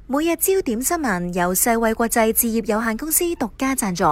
每日焦點新聞由世衛國際置業有限公司獨家贊助。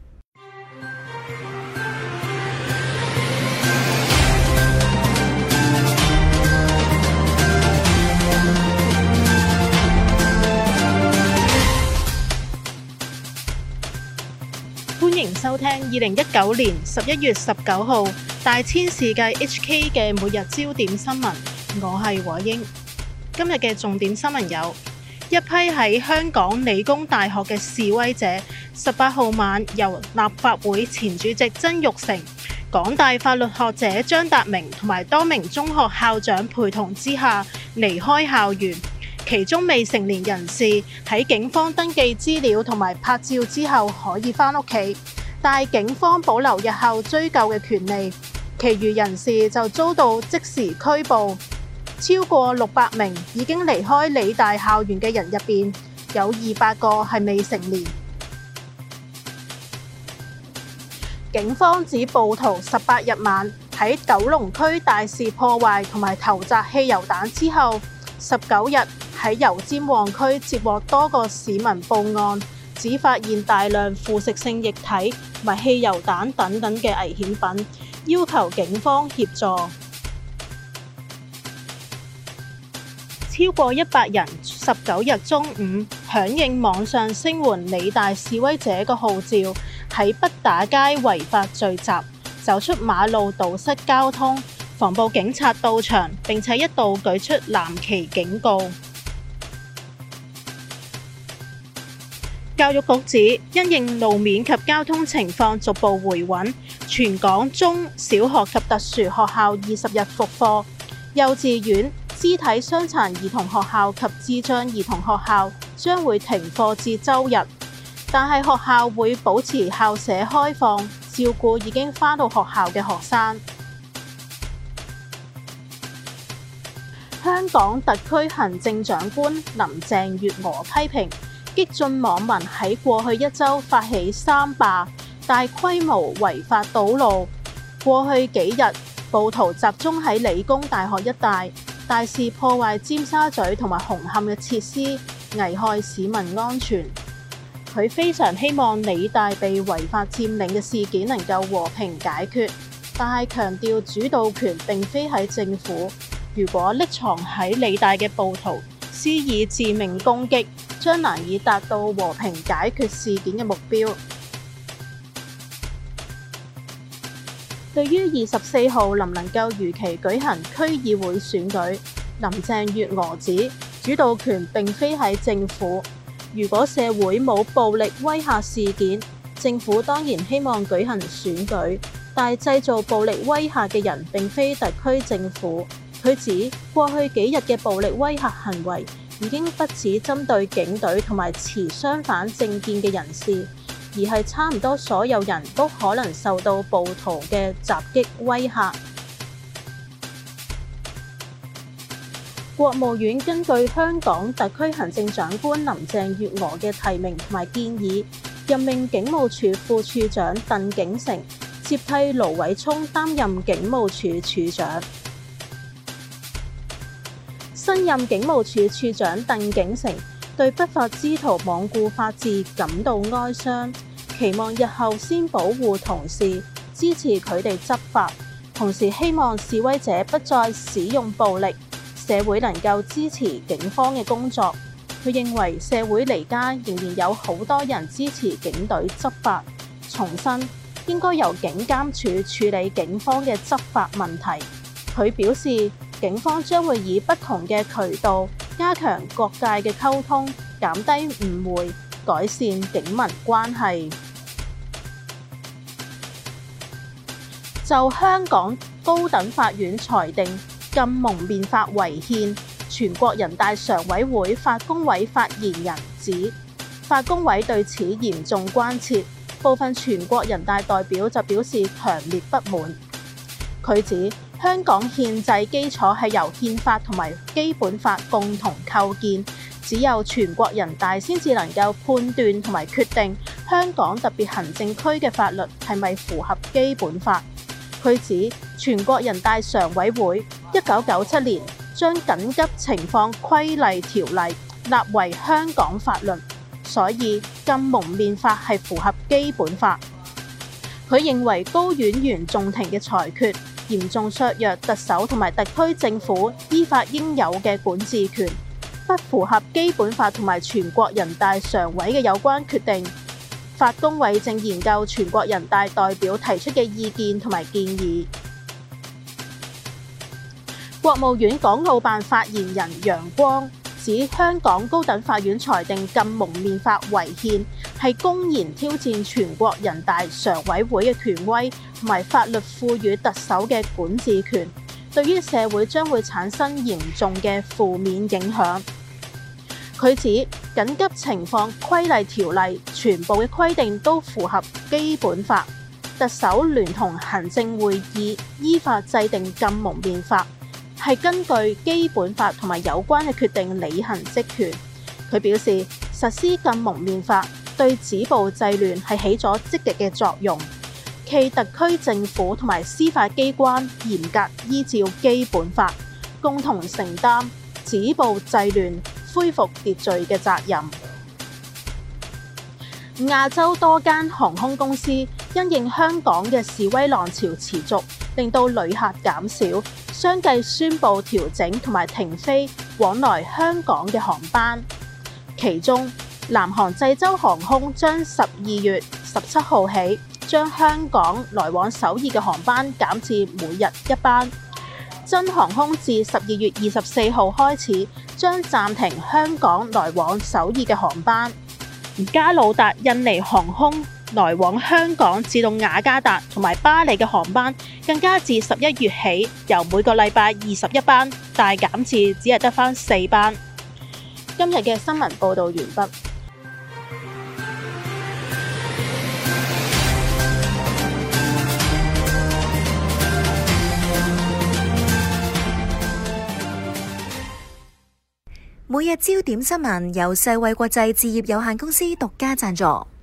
歡迎收聽2019年11月19號大千世界 HK 嘅每日焦點新聞，我係和英。今日嘅重點新聞有：一批喺香港理工大學嘅示威者，18號晚由立法會前主席曾鈺成、港大法律學者張達明同埋多名中學校長陪同之下離開校園。其中未成年人士喺警方登記資料同埋拍照之後可以返屋企，但係警方保留日後追究嘅權利。其餘人士就遭到即時拘捕。超過600名已經離開理大校園嘅人入邊，有200個係未成年。警方指暴徒18日晚喺九龍區大肆破壞同埋投擲汽油彈之後，19日喺油尖旺區接獲多個市民報案，指發現大量腐蝕性液體同埋汽油彈等等嘅危險品，要求警方協助。超過100人19日中午響應網上聲援理大示威者嘅號召，喺畢打街違法聚集，走出馬路堵塞交通，防暴警察到場，並且一度舉出藍旗警告。教育局指，因應路面及交通情況逐步回穩，全港中小學及特殊學校20日復課，幼稚園、肢體傷殘兒童學校及智障兒童學校將會停課至周日，但係學校會保持校舍開放，照顧已經返到學校嘅學生。香港特區行政長官林鄭月娥批評激進網民喺過去一週發起三罷，大規模違法堵路。過去幾日，暴徒集中喺理工大學一帶，大肆破壞尖沙咀同埋紅磡嘅設施，危害市民安全。佢非常希望理大被違法佔領嘅事件能夠和平解決，但係強調主導權並非喺政府。如果匿藏喺理大嘅暴徒施以致命攻擊，將難以達到和平解決事件嘅目標。對於24號能唔能夠如期舉行區議會選舉，林鄭月娥指主導權並非喺政府。如果社會冇暴力威嚇事件，政府當然希望舉行選舉，但係製造暴力威嚇嘅人並非特區政府。佢指過去幾日嘅暴力威嚇行為已經不止針對警隊同埋持相反政見嘅人士，而係差唔多所有人都可能受到暴徒嘅襲擊威嚇。國務院根據香港特區行政長官林鄭月娥嘅提名同埋建議，任命警務處副處長鄧景成接替盧偉聰擔任警務處處長。新任警務處處長鄧景成對不法之徒罔顧法治感到哀傷，期望日後先保護同事，支持佢哋執法，同時希望示威者不再使用暴力，社會能夠支持警方嘅工作。佢認為社會離家仍然有好多人支持警隊執法，重申應該由警監處處理警方嘅執法問題。佢表示，警方將會以不同嘅渠道加強各界嘅溝通，減低誤會，改善警民關係。就香港高等法院裁定禁蒙面法違憲，全國人大常委會法工委發言人指，法工委對此嚴重關切，部分全國人大代表就表示強烈不滿。佢指，香港憲制基礎係由憲法同埋基本法共同構建，只有全國人大先至能夠判斷同埋決定香港特別行政區嘅法律係咪符合基本法。佢指全國人大常委會1997年將緊急情況規例條例立為香港法律，所以禁蒙面法係符合基本法。佢認為高院原訟庭嘅裁決嚴重削弱特首同埋特區政府依法應有嘅管治權，不符合基本法同埋全國人大常委嘅有關決定。法工委正研究全國人大代表提出嘅意見同埋建議。國務院港澳辦發言人楊光指，香港高等法院裁定禁蒙面法違憲，係公然挑戰全國人大常委會嘅權威同埋法律賦予特首嘅管治權，對於社會將會產生嚴重嘅負面影響。佢指緊急情況規例條例全部嘅規定都符合基本法，特首聯同行政會議依法制定禁蒙面法，係根據基本法同埋有關嘅決定履行職權。佢表示，實施禁蒙面法對止暴制亂係起咗積極嘅作用，冀特區政府同埋司法機關嚴格依照基本法，共同承擔止暴制亂、恢復秩序嘅責任。亞洲多間航空公司因應香港嘅示威浪潮持續，令到旅客減少，相繼宣布調整同埋停飛往來香港嘅航班。其中，南韓濟州航空將12月17號起，將香港來往首爾嘅航班減至每日1班。真航空自12月24號開始，將暫停香港來往首爾嘅航班。加魯達印尼航空來往香港至到雅加達同埋巴黎嘅航班，更加自11月起，由每個禮拜21班大減至只係得返4班。今日嘅新聞報導完畢。 每日焦點新聞由世衛國際置業有限公司獨家贊助。